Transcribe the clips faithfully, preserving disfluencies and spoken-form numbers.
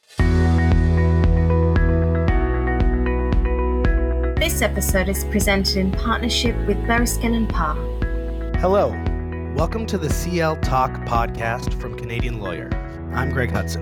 This episode is presented in partnership with Bereskin and Parr. Hello. Welcome to the C L Talk podcast from Canadian Lawyer. I'm Greg Hudson.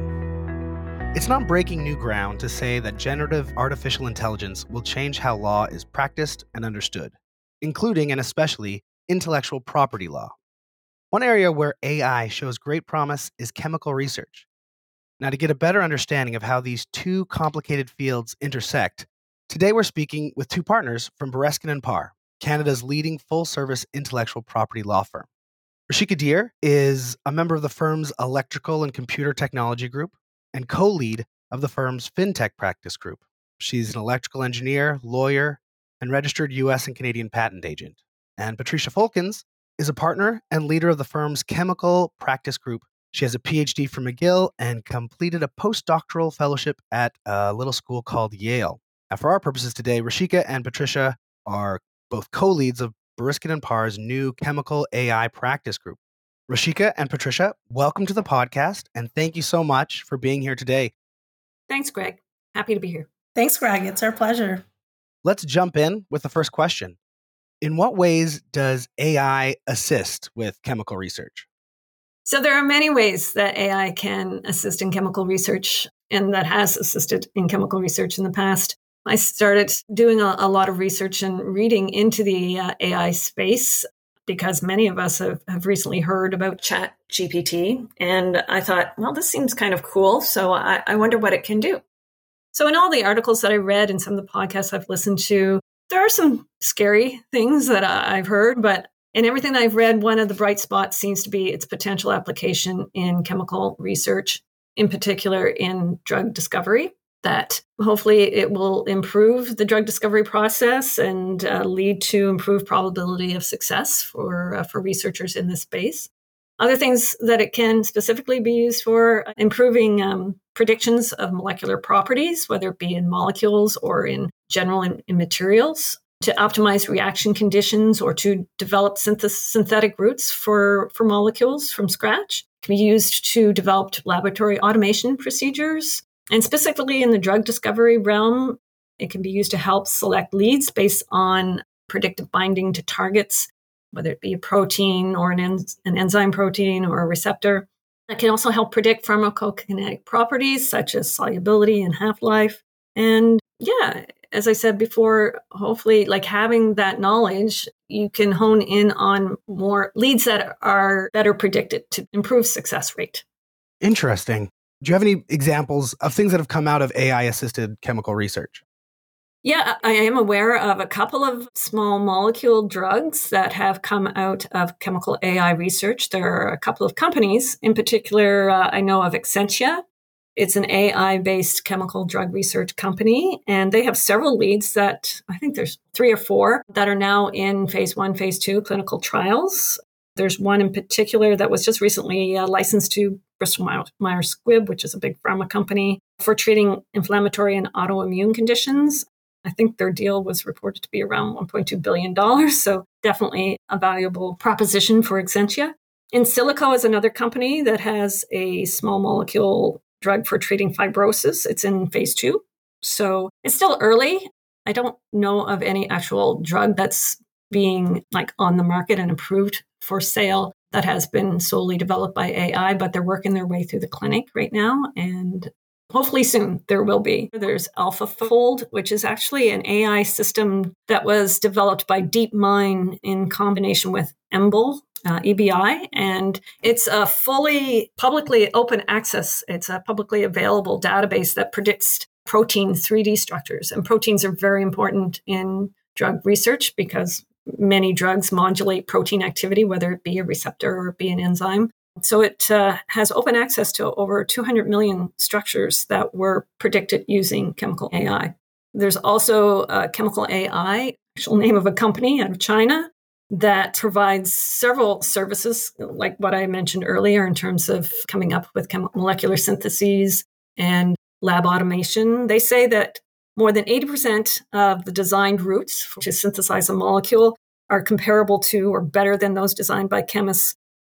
It's not breaking new ground to say that generative artificial intelligence will change how law is practiced and understood, including and especially intellectual property law. One area where A I shows great promise is chemical research. Now, to get a better understanding of how these two complicated fields intersect, today we're speaking with two partners from Bereskin and Parr, Canada's leading full-service intellectual property law firm. Rashika Dheer is a member of the firm's Electrical and Computer Technology Group and co-lead of the firm's FinTech Practice Group. She's an electrical engineer, lawyer, and registered U S and Canadian patent agent. And Patricia Folkins is a partner and leader of the firm's Chemical Practice Group. She has a P H D from McGill and completed a postdoctoral fellowship at a little school called Yale. Now, for our purposes today, Rashika and Patricia are both co-leads of Bereskin and Parr's new Chemical A I Practice Group. Rashika and Patricia, welcome to the podcast, and thank you so much for being here today. Thanks, Greg. Happy to be here. Thanks, Greg. It's our pleasure. Let's jump in with the first question. In what ways does A I assist with chemical research? So there are many ways that A I can assist in chemical research, and that has assisted in chemical research in the past. I started doing a, a lot of research and reading into the uh, A I space because many of us have, have recently heard about Chat G P T. And I thought, well, this seems kind of cool. So I, I wonder what it can do. So in all the articles that I read and some of the podcasts I've listened to, there are some scary things that I, I've heard. But in everything that I've read, one of the bright spots seems to be its potential application in chemical research, in particular in drug discovery. That hopefully it will improve the drug discovery process and uh, lead to improved probability of success for uh, for researchers in this space. Other things that it can specifically be used for: improving um, predictions of molecular properties, whether it be in molecules or in general in, in materials, to optimize reaction conditions or to develop synth- synthetic routes for, for molecules from scratch. It can be used to develop laboratory automation procedures. And specifically in the drug discovery realm, it can be used to help select leads based on predictive binding to targets, whether it be a protein or an, en- an enzyme protein or a receptor. It can also help predict pharmacokinetic properties such as solubility and half-life. And yeah, as I said before, hopefully like having that knowledge, you can hone in on more leads that are better predicted to improve success rate. Interesting. Do you have any examples of things that have come out of A I-assisted chemical research? Yeah, I am aware of a couple of small molecule drugs that have come out of chemical A I research. There are a couple of companies. In particular, uh, I know of Exscientia. It's an A I-based chemical drug research company, and they have several leads that I think there's three or four that are now in phase one, phase two clinical trials. There's one in particular that was just recently uh, licensed to Bristol Myers Squibb, which is a big pharma company, for treating inflammatory and autoimmune conditions. I think their deal was reported to be around one point two billion dollars, so definitely a valuable proposition for Exscientia. Insilico is another company that has a small molecule drug for treating fibrosis. It's in phase two, so it's still early. I don't know of any actual drug that's being like on the market and approved for sale that has been solely developed by A I, but they're working their way through the clinic right now. And hopefully soon there will be. There's AlphaFold, which is actually an A I system that was developed by DeepMind in combination with EMBL, uh, E B I. And it's a fully publicly open access. It's a publicly available database that predicts protein three D structures. And proteins are very important in drug research because many drugs modulate protein activity, whether it be a receptor or it be an enzyme. So it uh, has open access to over two hundred million structures that were predicted using chemical A I. There's also uh, chemical A I, actual name of a company out of China, that provides several services, like what I mentioned earlier, in terms of coming up with chem- molecular syntheses and lab automation. They say that more than eighty percent of the designed routes to synthesize a molecule are comparable to or better than those designed by chemists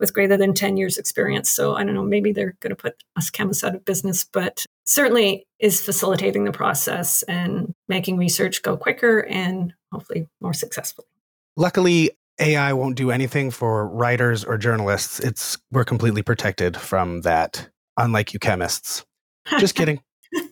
with greater than ten years experience. So I don't know, maybe they're going to put us chemists out of business, but certainly is facilitating the process and making research go quicker and hopefully more successfully. Luckily, A I won't do anything for writers or journalists. It's we're completely protected from that, unlike you chemists. Just kidding.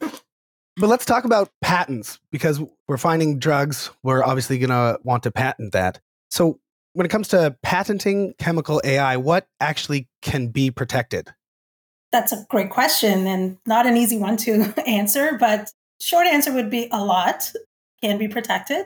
But let's talk about patents, because we're finding drugs. We're obviously going to want to patent that. So when it comes to patenting chemical A I, what actually can be protected? That's a great question and not an easy one to answer, but short answer would be a lot can be protected.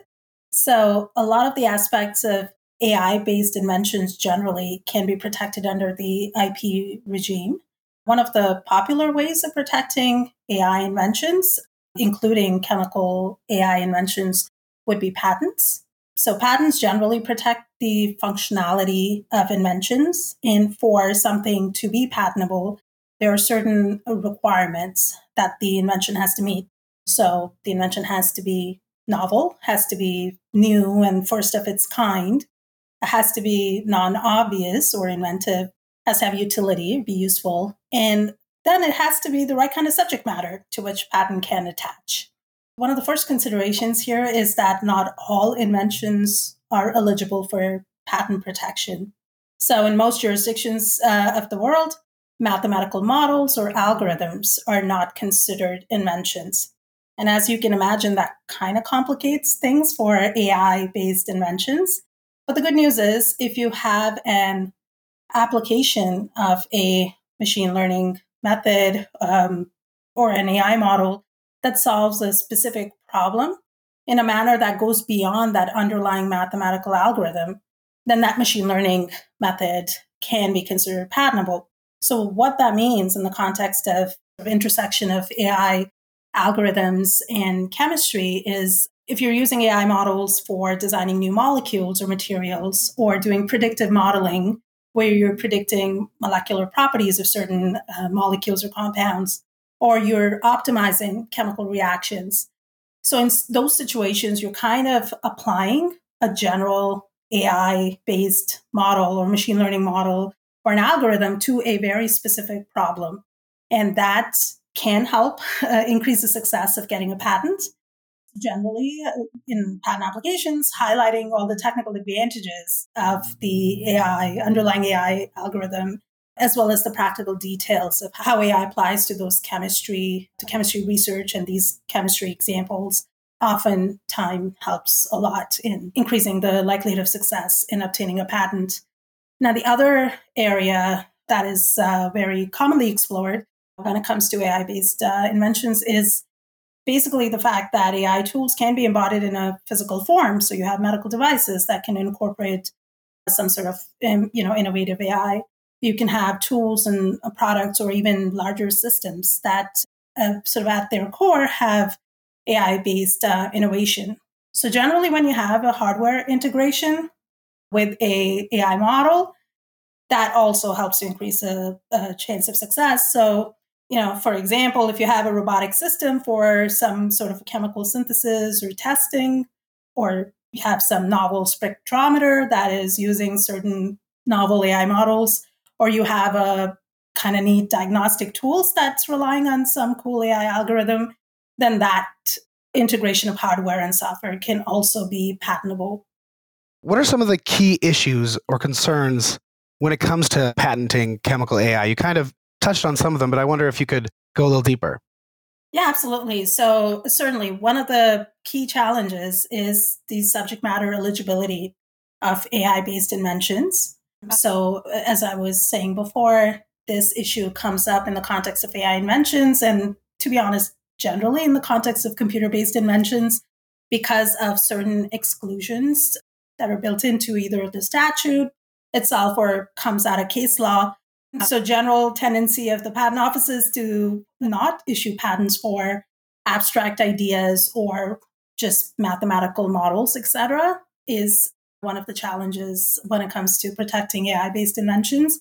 So a lot of the aspects of A I-based inventions generally can be protected under the I P regime. One of the popular ways of protecting A I inventions, including chemical A I inventions, would be patents. So patents generally protect the functionality of inventions. And for something to be patentable, there are certain requirements that the invention has to meet. So the invention has to be novel, has to be new and first of its kind, it has to be non-obvious or inventive, has to have utility, be useful, and then it has to be the right kind of subject matter to which patent can attach. One of the first considerations here is that not all inventions are eligible for patent protection. So in most jurisdictions uh, of the world, mathematical models or algorithms are not considered inventions. And as you can imagine, that kind of complicates things for A I-based inventions. But the good news is if you have an application of a machine learning method um, or an A I model that solves a specific problem in a manner that goes beyond that underlying mathematical algorithm, then that machine learning method can be considered patentable. So what that means in the context of, of intersection of A I algorithms and chemistry is if you're using A I models for designing new molecules or materials or doing predictive modeling, where you're predicting molecular properties of certain uh, molecules or compounds, or you're optimizing chemical reactions. So in those situations, you're kind of applying a general A I-based model or machine learning model or an algorithm to a very specific problem. And that can help uh, increase the success of getting a patent. Generally, uh, in patent applications, highlighting all the technical advantages of the A I, underlying A I algorithm, as well as the practical details of how A I applies to those chemistry, to chemistry research and these chemistry examples, often time helps a lot in increasing the likelihood of success in obtaining a patent. Now, the other area that is uh, very commonly explored when it comes to A I-based uh, inventions is basically the fact that A I tools can be embodied in a physical form. So you have medical devices that can incorporate some sort of um, you know, innovative A I. You can have tools and uh, products or even larger systems that uh, sort of at their core have A I-based uh, innovation. So generally when you have a hardware integration with a AI model, that also helps to increase a, a chance of success. So you know, for example, if you have a robotic system for some sort of chemical synthesis or testing, or you have some novel spectrometer that is using certain novel A I models, or you have a kind of neat diagnostic tools that's relying on some cool A I algorithm, then that integration of hardware and software can also be patentable. What are some of the key issues or concerns when it comes to patenting chemical A I? You kind of touched on some of them, but I wonder if you could go a little deeper. Yeah, absolutely. So certainly one of the key challenges is the subject matter eligibility of A I-based inventions. So as I was saying before, this issue comes up in the context of A I inventions, and to be honest, generally in the context of computer-based inventions, because of certain exclusions that are built into either the statute itself or comes out of case law. So general tendency of the patent offices to not issue patents for abstract ideas or just mathematical models, et cetera, is one of the challenges when it comes to protecting A I-based inventions.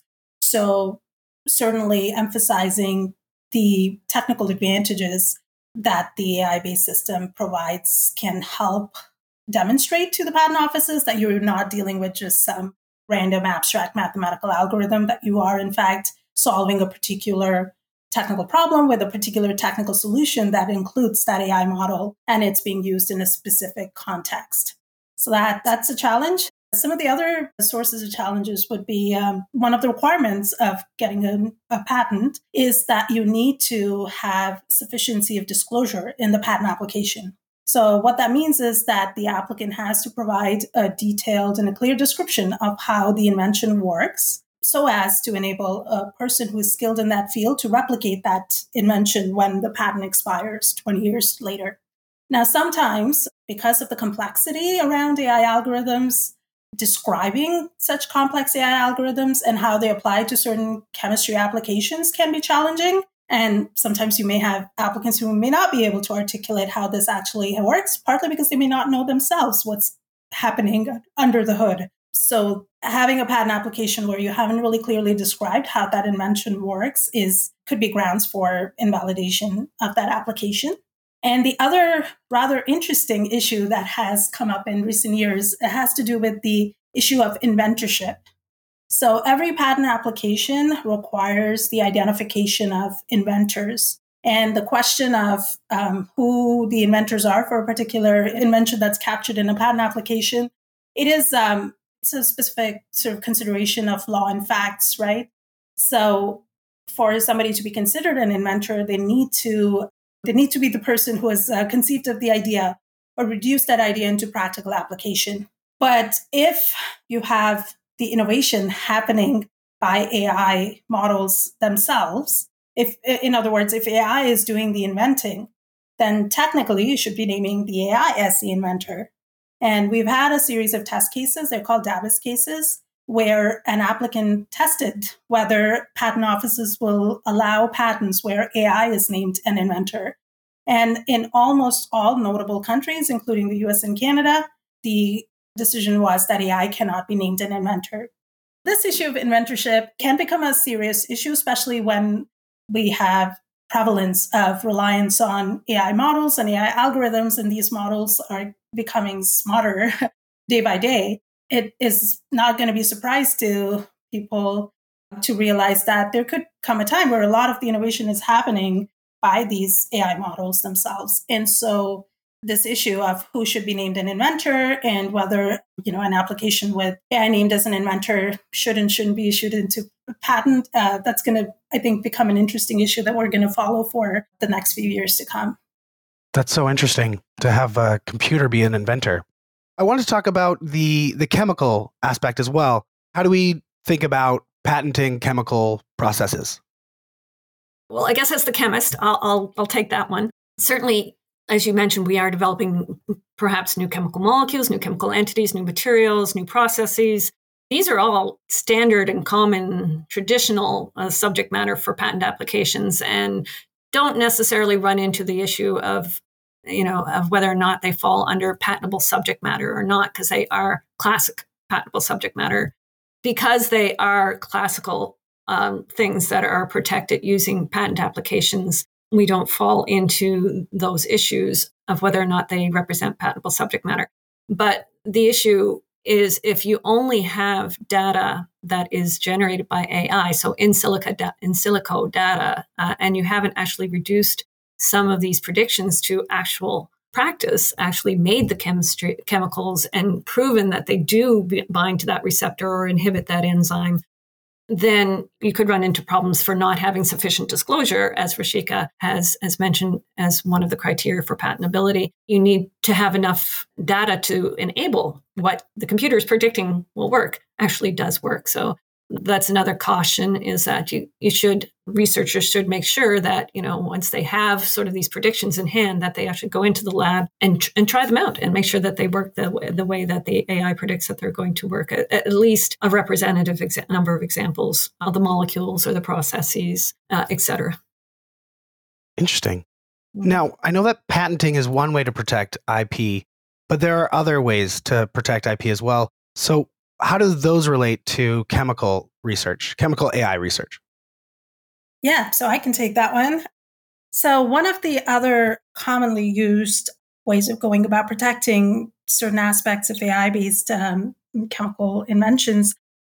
So certainly emphasizing the technical advantages that the A I-based system provides can help demonstrate to the patent offices that you're not dealing with just some random abstract mathematical algorithm, that you are in fact solving a particular technical problem with a particular technical solution that includes that A I model, and it's being used in a specific context. So that that's a challenge. Some of the other sources of challenges would be um, one of the requirements of getting a, a patent is that you need to have sufficiency of disclosure in the patent application. So what that means is that the applicant has to provide a detailed and a clear description of how the invention works, so as to enable a person who is skilled in that field to replicate that invention when the patent expires twenty years later. Now, sometimes, because of the complexity around A I algorithms, describing such complex A I algorithms and how they apply to certain chemistry applications can be challenging. And sometimes you may have applicants who may not be able to articulate how this actually works, partly because they may not know themselves what's happening under the hood. So having a patent application where you haven't really clearly described how that invention works is could be grounds for invalidation of that application. And the other rather interesting issue that has come up in recent years has to do with the issue of inventorship. So every patent application requires the identification of inventors. And the question of um, who the inventors are for a particular invention that's captured in a patent application, it is um, it's a specific sort of consideration of law and facts, right? So for somebody to be considered an inventor, they need to They need to be the person who has uh, conceived of the idea or reduced that idea into practical application. But if you have the innovation happening by A I models themselves, if, in other words, if A I is doing the inventing, then technically you should be naming the A I as the inventor. And we've had a series of test cases, they're called Davis cases, where an applicant tested whether patent offices will allow patents where A I is named an inventor. And in almost all notable countries, including the U S and Canada, the decision was that A I cannot be named an inventor. This issue of inventorship can become a serious issue, especially when we have prevalence of reliance on A I models and A I algorithms, and these models are becoming smarter day by day. It is not going to be a surprise to people to realize that there could come a time where a lot of the innovation is happening by these A I models themselves. And so this issue of who should be named an inventor and whether, you know, an application with A I named as an inventor should and shouldn't be issued into a patent, uh, that's going to, I think, become an interesting issue that we're going to follow for the next few years to come. That's so interesting to have a computer be an inventor. I want to talk about the, the chemical aspect as well. How do we think about patenting chemical processes? Well, I guess as the chemist, I'll, I'll, I'll take that one. Certainly, as you mentioned, we are developing perhaps new chemical molecules, new chemical entities, new materials, new processes. These are all standard and common traditional uh, subject matter for patent applications and don't necessarily run into the issue of you know, of whether or not they fall under patentable subject matter or not, because they are classic patentable subject matter. Because they are classical um, things that are protected using patent applications, we don't fall into those issues of whether or not they represent patentable subject matter. But the issue is if you only have data that is generated by A I, so in silico, da- in silico data, uh, and you haven't actually reduced some of these predictions to actual practice, actually made the chemistry chemicals and proven that they do bind to that receptor or inhibit that enzyme, then you could run into problems for not having sufficient disclosure, as Rishika has, has mentioned as one of the criteria for patentability. You need to have enough data to enable what the computer is predicting will work, actually does work. So that's another caution, is that you, you should, researchers should make sure that, you know, once they have sort of these predictions in hand, that they actually go into the lab and and try them out and make sure that they work the, the way that the A I predicts that they're going to work. At, at least a representative exa- number of examples of the molecules or the processes, uh, et cetera. Interesting. Now, I know that patenting is one way to protect I P, but there are other ways to protect I P as well. So how do those relate to chemical research, chemical A I research? Yeah, so I can take that one. So one of the other commonly used ways of going about protecting certain aspects of A I-based um, chemical inventions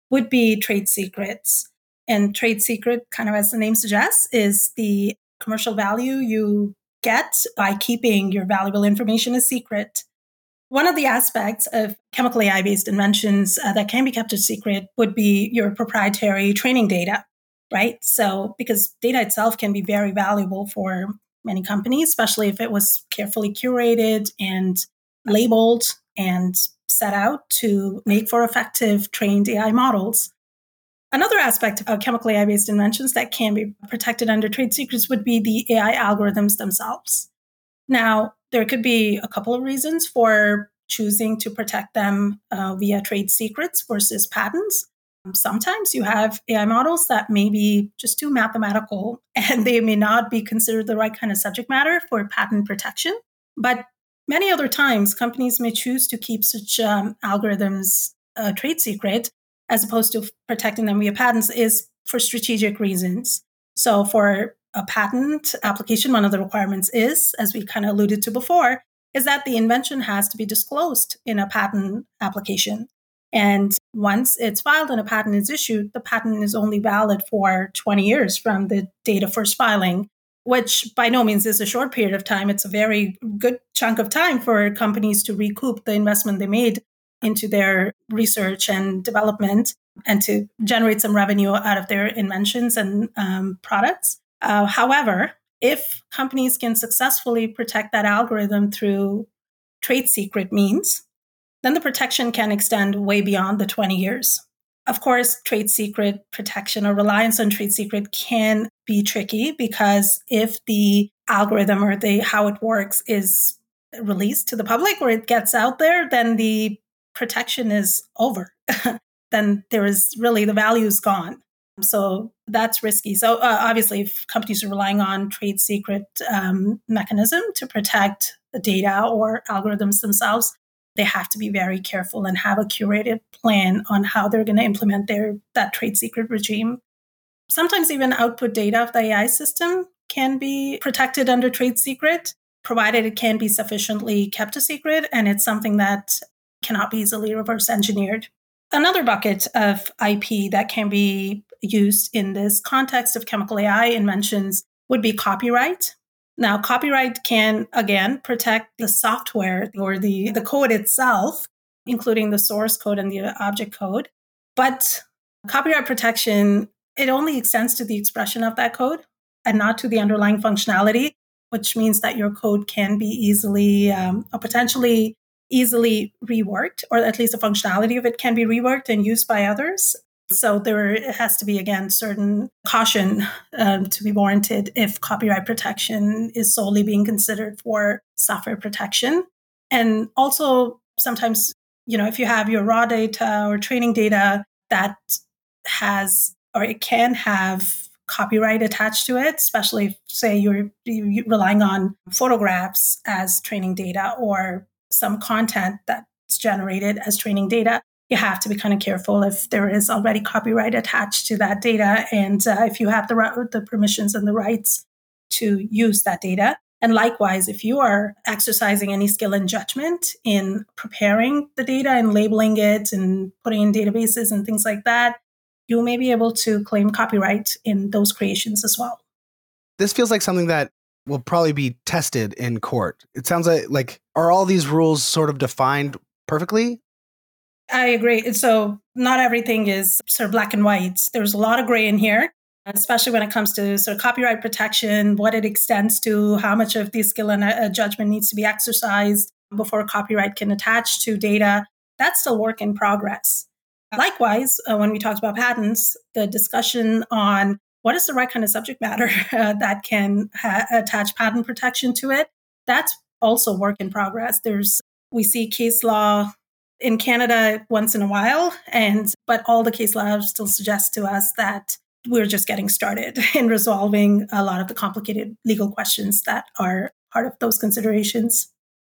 would be trade secrets. And trade secret, kind of as the name suggests, is the commercial value you get by keeping your valuable information a secret. One of the aspects of chemical A I-based inventions uh, that can be kept a secret would be your proprietary training data, right? So because data itself can be very valuable for many companies, especially if it was carefully curated and labeled and set out to make for effective trained A I models. Another aspect of chemical A I-based inventions that can be protected under trade secrets would be the A I algorithms themselves. Now, there could be a couple of reasons for choosing to protect them uh, via trade secrets versus patents. Sometimes you have A I models that may be just too mathematical and they may not be considered the right kind of subject matter for patent protection. But many other times, companies may choose to keep such um, algorithms uh, trade secret as opposed to protecting them via patents is for strategic reasons. So for a patent application, one of the requirements is, as we kind of alluded to before, is that the invention has to be disclosed in a patent application. And once it's filed and a patent is issued, the patent is only valid for twenty years from the date of first filing, which by no means is a short period of time. It's a very good chunk of time for companies to recoup the investment they made into their research and development and to generate some revenue out of their inventions and um, products. Uh, however, if companies can successfully protect that algorithm through trade secret means, then the protection can extend way beyond the twenty years. Of course, trade secret protection or reliance on trade secret can be tricky because if the algorithm or the how it works is released to the public or it gets out there, then the protection is over. Then there is really the value is gone. So that's risky. So uh, obviously, if companies are relying on trade secret um, mechanism to protect the data or algorithms themselves, they have to be very careful and have a curated plan on how they're going to implement their that trade secret regime. Sometimes even output data of the A I system can be protected under trade secret, provided it can be sufficiently kept a secret, and it's something that cannot be easily reverse engineered. Another bucket of I P that can be used in this context of chemical A I inventions would be copyright. Now, copyright can, again, protect the software or the, the code itself, including the source code and the object code. But copyright protection, it only extends to the expression of that code and not to the underlying functionality, which means that your code can be easily um, or potentially easily reworked, or at least the functionality of it can be reworked and used by others. So there has to be, again, certain caution um, to be warranted if copyright protection is solely being considered for software protection. And also sometimes, you know, if you have your raw data or training data that has, or it can have copyright attached to it, especially if, say, you're, you're relying on photographs as training data or some content that's generated as training data, you have to be kind of careful if there is already copyright attached to that data and uh, if you have the, the permissions and the rights to use that data. And likewise, if you are exercising any skill and judgment in preparing the data and labeling it and putting in databases and things like that, you may be able to claim copyright in those creations as well. This feels like something that will probably be tested in court. It sounds like, like, are all these rules sort of defined perfectly? I agree. So not everything is sort of black and white. There's a lot of gray in here, especially when it comes to sort of copyright protection, what it extends to, how much of the skill and uh, judgment needs to be exercised before copyright can attach to data. That's still work in progress. Likewise, uh, when we talked about patents, the discussion on what is the right kind of subject matter uh, that can ha- attach patent protection to it, that's also work in progress. There's, we see case law in Canada once in a while, and but all the case law still suggests to us that we're just getting started in resolving a lot of the complicated legal questions that are part of those considerations.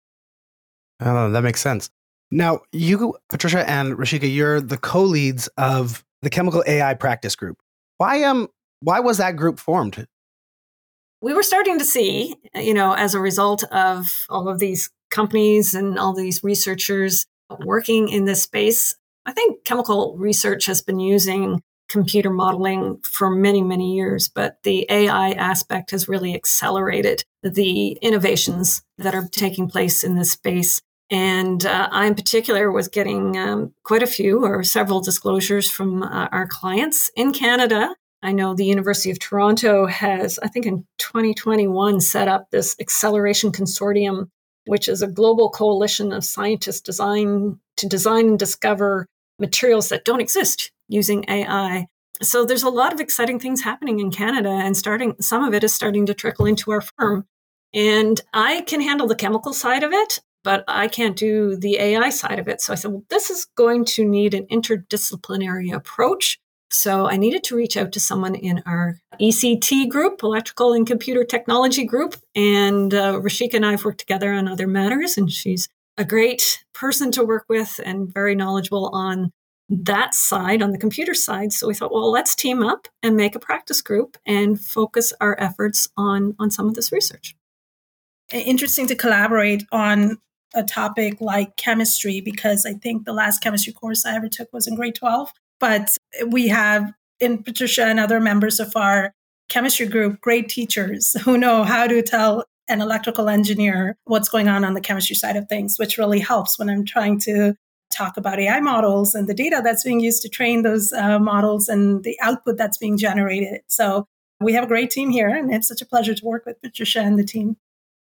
Oh, that makes sense. Now, you, Patricia and Rishika, you're the co-leads of the Chemical A I Practice Group. Why um why was that group formed? We were starting to see, you know, as a result of all of these companies and all these researchers working in this space, I think chemical research has been using computer modeling for many, many years, but the A I aspect has really accelerated the innovations that are taking place in this space. And uh, I, in particular, was getting um, quite a few or several disclosures from uh, our clients in Canada. I know the University of Toronto has, I think in twenty twenty-one, set up this Acceleration Consortium, which is a global coalition of scientists designed to design and discover materials that don't exist using A I. So there's a lot of exciting things happening in Canada, and starting some of it is starting to trickle into our firm. And I can handle the chemical side of it, but I can't do the A I side of it. So I said, well, this is going to need an interdisciplinary approach. So I needed to reach out to someone in our E C T group, Electrical and Computer Technology group. And uh, Rashika and I have worked together on other matters, and she's a great person to work with and very knowledgeable on that side, on the computer side. So we thought, well, let's team up and make a practice group and focus our efforts on, on some of this research. Interesting to collaborate on a topic like chemistry, because I think the last chemistry course I ever took was in grade twelve. But we have, in Patricia and other members of our chemistry group, great teachers who know how to tell an electrical engineer what's going on on the chemistry side of things, which really helps when I'm trying to talk about A I models and the data that's being used to train those uh, models and the output that's being generated. So we have a great team here, and it's such a pleasure to work with Patricia and the team.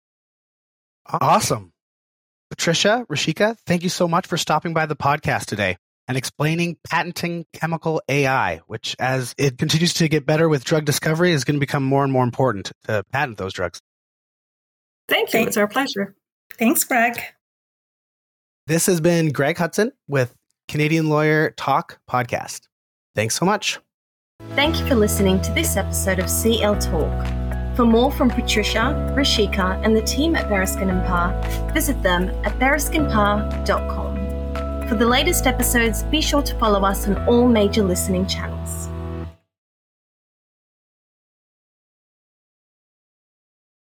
Awesome. Patricia, Rashika, thank you so much for stopping by the podcast today and explaining patenting chemical A I, which as it continues to get better with drug discovery is going to become more and more important to patent those drugs. Thank you. Thanks. It's our pleasure. Thanks, Greg. This has been Greg Hudson with Canadian Lawyer Talk Podcast. Thanks so much. Thank you for listening to this episode of C L Talk. For more from Patricia, Rashika, and the team at Bereskin and Parr, visit them at bereskin parr dot com. For the latest episodes, be sure to follow us on all major listening channels.